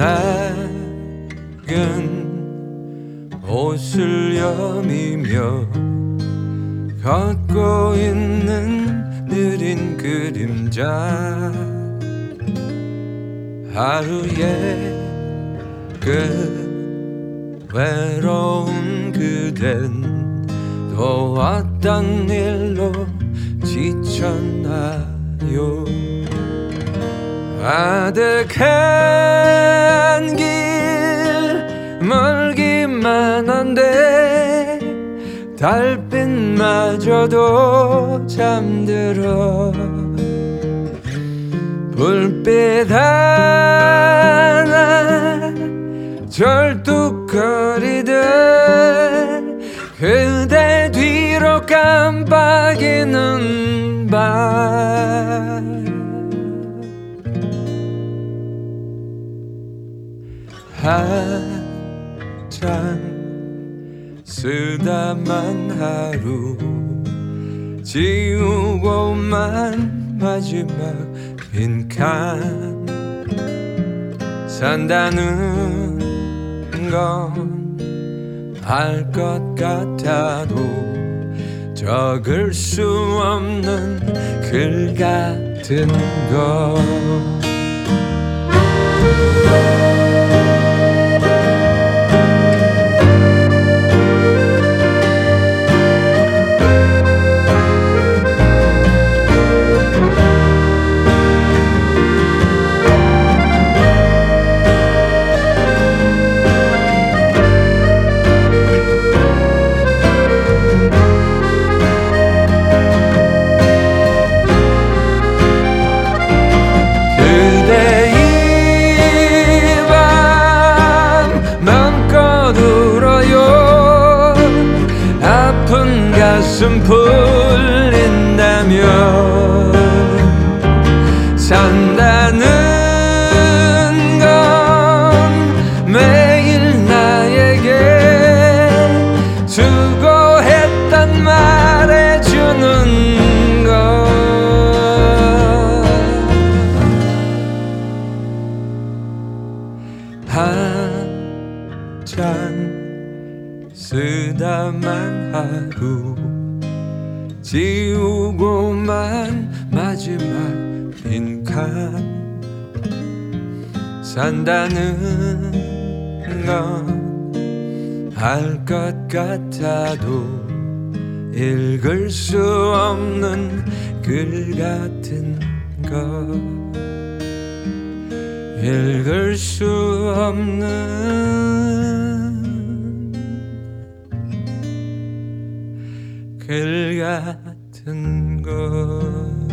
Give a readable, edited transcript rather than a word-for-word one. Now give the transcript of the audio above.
작은 옷을 여미며 걷고 있는 느린 그림자 하루의 끝 외로운 그댄 또 어떤 일로 지쳤나요? 아득한 길 멀기만 한데 달빛마저도 잠들어 불빛 하나 절뚝거리듯 그대 뒤로 깜빡이는 밤 한참 쓰다만 하루 지우고만 마지막 빈칸 산다는 건 알 것 같아도 적을 수 없는 글 같은 것 가슴 풀린다면 산다는 건 매일 나에게 수고했단 말해주는 것 한잔 쓰다만 하루 지우고만 마지막 빈칸 산다는 건 알 것 같아도 읽을 수 없는 글 같은 것 읽을 수 없는 글 같은 것